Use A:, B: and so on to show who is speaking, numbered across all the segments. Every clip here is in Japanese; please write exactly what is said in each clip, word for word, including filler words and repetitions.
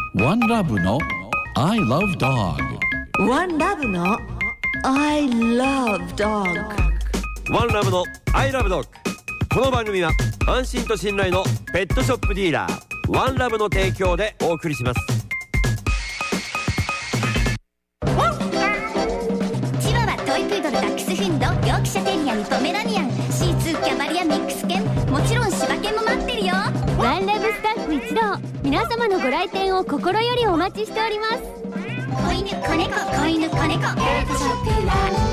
A: ワンラブの I love dog。
B: ワンラブの I love dog。
C: ワンラブの I love dog。 この番組は安心と信頼のペットショップディーラーワンラブの提供でお送りします。
D: チワワ、トイプードル、ダックスフンド、ヨークシャテリアにポメラニアン、シーツー、キャバリアミックス犬、もちろん柴犬も待ってるよ。
E: ワンラブスタッフ一同、皆様のご来店を心よりお待ちしております。
D: 子犬、子猫、子犬、子猫、ペットショップワン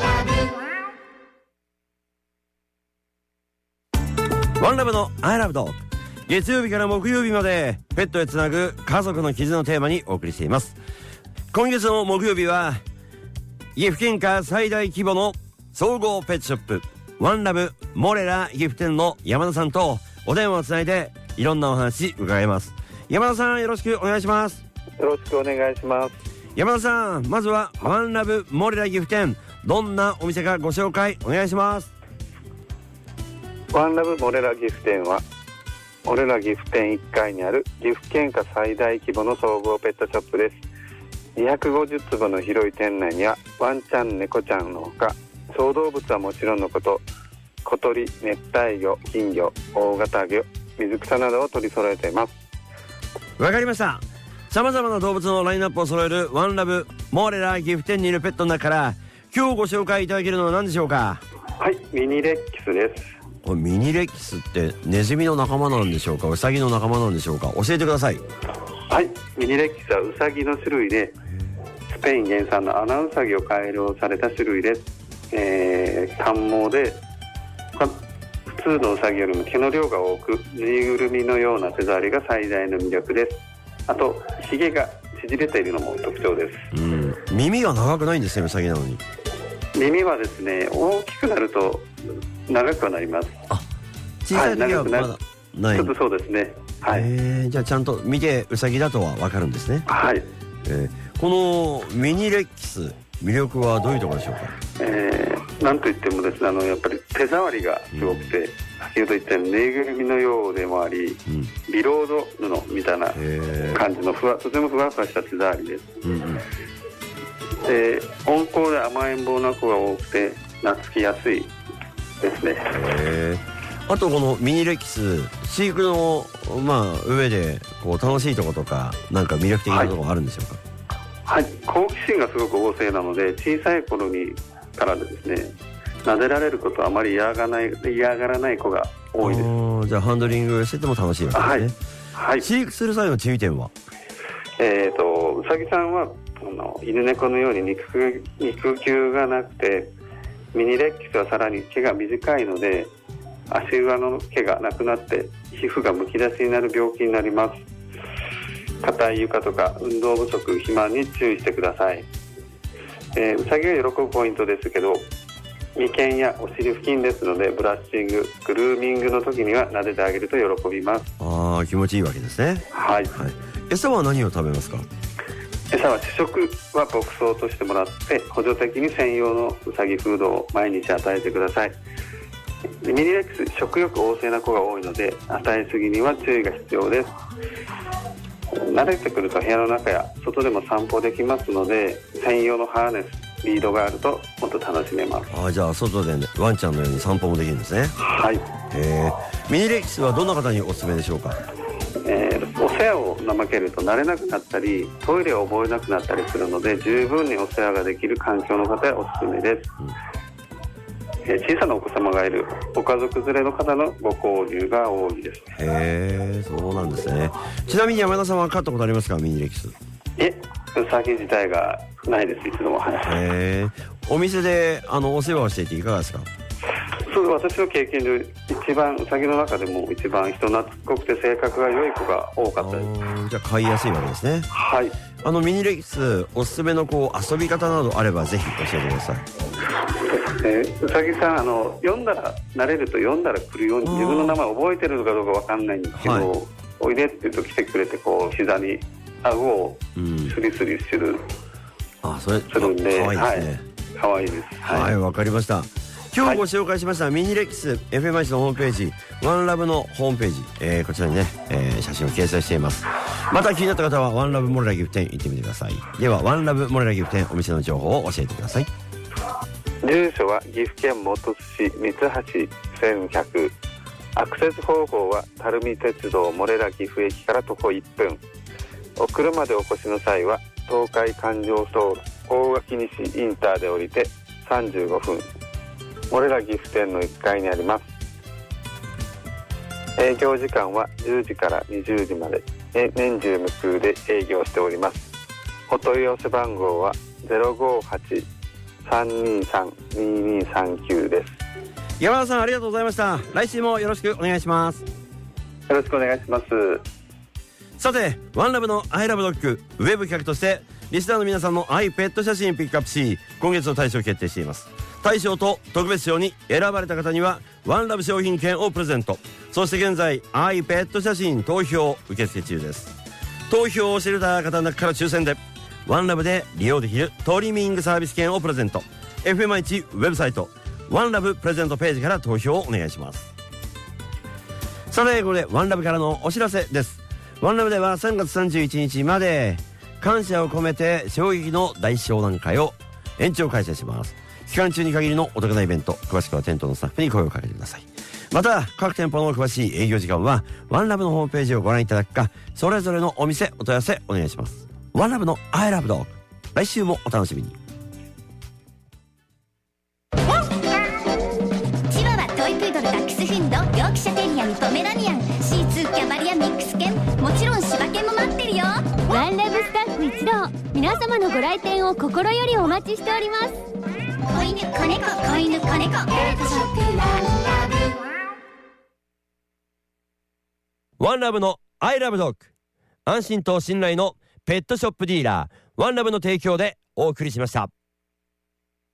D: ラブ。
C: ワンラブの I love dog。 月曜日から木曜日までペットへつなぐ家族の絆のテーマにお送りしています。今月の木曜日は岐阜県下最大規模の総合ペットショップワンラブモレラ岐阜店の山田さんとお電話をつないでいろんなお話伺います。山田さん、よろしくお願いします。
F: よろしくお願いします。
C: 山田さん、まずはワンラブモレラ岐阜店、どんなお店かご紹介お願いします。
F: ワンラブモレラ岐阜店はモレラ岐阜店いっかいにある岐阜県下最大規模の総合ペットショップです。にひゃくごじゅうつぼの広い店内にはワンちゃん、猫ちゃんのほか小動物はもちろんのこと小鳥、熱帯魚、金魚、大型魚、水草などを取り揃えています。
C: わかりました。さまざまな動物のラインナップを揃えるワンラブモレラ岐阜店にいるペットの中から今日ご紹介いただけるのは何でしょうか。
F: はい、ミニレッキスです。
C: これミニレッキスってネズミの仲間なんでしょうか、ウサギの仲間なんでしょうか、教えてください。
F: はい、ミニレッキスはウサギの種類でスペイン原産のアナウサギを改良された種類です。えー、短毛で普通のウサギよりも毛の量が多くぬいぐるみのような手触りが最大の魅力です。あとひげが縮れているのも特徴です。
C: うん、耳が長くないんですね、ウサギなのに。
F: 耳はですね、大きくなると長くはなります。
C: あ、小さい時はまだない、
F: ちょっとそうですね。はい。
C: えー、じゃあちゃんと見てウサギだとは分かるんですね。
F: はい。
C: えー、このミニレッキス魅力はどういうところでしょうか。
F: えー、なんといってもですね、あのやっぱり手触りがすごくて、うん、先ほど言ったようにぬいぐるみのようでもあり、うん、ビロード布みたいな感じのふわとてもふわふわした手触りです。うんうん、で温厚で甘えん坊な子が多くて懐きやすいですね。
C: へー。あとこのミニレッキス飼育の、まあ、上でこう楽しいところとかなんか魅力的なところあるんでしょうか。
F: はい、はい、好奇心がすごく旺盛なので小さい頃にからでですね、撫でられることはあまり嫌がない嫌がらない子が多いです。
C: あ、じゃあハンドリングしてても楽しいわけですね。はい、はい、飼育する際の注意点は。
F: えーとうさぎさんはあの犬猫のように肉肉球がなくてミニレッキスはさらに毛が短いので足裏の毛がなくなって皮膚がむき出しになる病気になります。硬い床とか運動不足、肥満に注意してください。えー、うさぎが喜ぶポイントですけど、眉間やお尻付近ですのでブラッシング、グルーミングの時には撫でてあげると喜びます。
C: ああ、気持ちいいわけですね。
F: はい、はい、
C: 餌は何を食べますか。
F: 餌は主食は牧草としてもらって補助的に専用のうさぎフードを毎日与えてください。ミニレックス食欲旺盛な子が多いので与えすぎには注意が必要です。慣れてくると部屋の中や外でも散歩できますので専用のハーネス、リードがあるともっと楽しめます。
C: あ、じゃあ外で、ね、ワンちゃんのように散歩もできるんですね。
F: はい。
C: へー。ミニレックスはどんな方におすすめでしょうか。
F: えー、お世話を怠けると慣れなくなったりトイレを覚えなくなったりするので十分にお世話ができる環境の方はおすすめです。うん、えー、小さなお子様がいるご家族連れの方のご購入が多いです。
C: へー、そうなんですね。ちなみに山田さんは飼ったことありますか、ミニレックス。
F: え、ウサギ自体がないです、いつでも。
C: へー。お店であのお世話をしていていかがですか。
F: そう、私の経験で一番ウサギの中でも一番人懐っこくて性格が良い子が多かったです。
C: じゃあ飼いやすいわけですね。
F: はい。
C: あのミニレックスおすすめのこう遊び方などあればぜひ教えてください。
F: えー、うさぎさん、あの読んだら慣れると読んだら来るように自分の名前覚えてるのかどうかわかんないんですけど、はい、おいでって言うと来てくれてこう膝に顎をスリスリする、うん、
C: あ、それ
F: するんで、
C: かわいいですね。
F: はい、かわいいです。
C: はい、わ、はい、かりました。 今日ご紹介しましたミニレックス エフエムアイシー のホームページワンラブのホームページ、えー、こちらにね、えー、写真を掲載しています。また気になった方はワンラブモレラ岐阜店行ってみてください。ではワンラブモレラ岐阜店お店の情報を教えてください。
F: 住所は岐阜県本巣市三橋せんひゃく、アクセス方法は垂水鉄道モレラ岐阜駅から徒歩いっぷん、お車でお越しの際は東海環状走路大垣西インターで降りてさんじゅうごふん、モレラ岐阜店のいっかいにあります。営業時間はじゅうじからにじゅうじまで、年中無休で営業しております。お問い合わせ番号は ゼロごはち さんにさん ににさんきゅう です。
C: 山田さんありがとうございました。来週もよろしくお願いします。
F: よろしくお願いします。
C: さてワンラブのアイラブドッグウェブ企画としてリスナーの皆さんのアイペット写真ピックアップし、今月の大賞を決定しています。大賞と特別賞に選ばれた方にはワンラブ商品券をプレゼント。そして現在アイペット写真投票受付中です。投票をしていた方の中から抽選でワンラブで利用できるトリミングサービス券をプレゼント。 エフエムアイチ ウェブサイトワンラブプレゼントページから投票をお願いします。さてこれでワンラブからのお知らせです。ワンラブではさんがつさんじゅういちにちまで感謝を込めて衝撃の大商談会を延長開催します。期間中に限りのお得なイベント、詳しくは店頭のスタッフに声をかけてください。また各店舗の詳しい営業時間はワンラブのホームページをご覧いただくか、それぞれのお店お問い合わせお願いします。ワンラブのアイラブドッグ、来週もお楽しみに。
D: チワワ、トイプードル、ダックスフンド、ヨークシャテリアにポメラニアン、シーツー、キャバリア、ミックス犬、もちろん柴犬も待ってるよ。
E: ワンラブスタッフ一同、皆様のご来店を心よりお待ちしております。
D: 子犬、子猫、子犬、子猫、ペットショップワンラブ。
C: ワンラブのアイラブドッグ、安心と信頼のペットショップディーラーワンラブの提供でお送りしました。